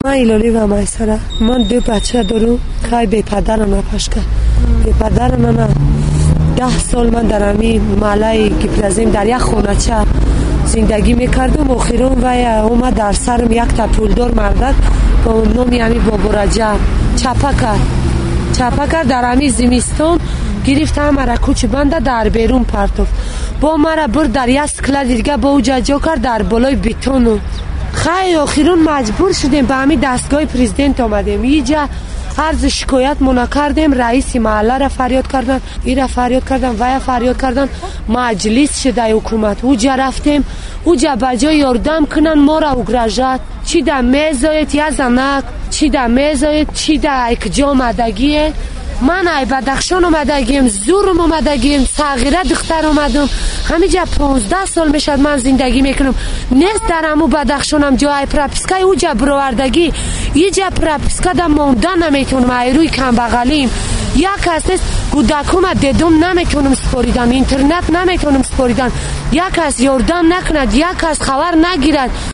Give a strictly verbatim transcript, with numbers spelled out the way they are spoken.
من ایلالی و میسره، من دو بچه دارم که به پدرم نپاش کرد. به پدرم من ده سال من در امی مالای گپلزیم در یک خونه چه زندگی میکردم. آخرون و اومد در سرم یک تا پولدار مردک با نامی امی بابا رجب چپا کرد. چپا کرد در امی زمستان گرفت همه کوچ بنده در بیرون پرتفت. با مرا برد در یک سکله دیگه با او جا کرد در بالای بیتون. خیلی آخرون مجبور شدیم به همین دستگاه پرزیدنت آمدیم. اینجا عرض شکایت منا کردیم. رئیس محله را فریاد کردن، این را فریاد کردن و یا فریاد کردن. مجلس شده حکومت اوجا رفتیم. اوجا بجای یاردم کنن ما را اگرجات چی ده میزایت یا زنک چی ده میزایت چی ده اکجا آمدگیه. من ای بدخشان آمدگیم، زورم آمدگیم، صغیره دختر آمدم. همیجا پانزده سال میشد من زندگی میکنم. نیست در امو بدخشانم جای پراپسکای اوجا برواردگی. اینجا پراپسکا در موندن نمیتونم. ای روی کم بغلیم یک کس نیست. کودکوم دیدم نمیتونم سپاریدن، اینترنت نمیتونم سپاریدن. یک کس یاردم نکند، یک کس خبر نگیرد.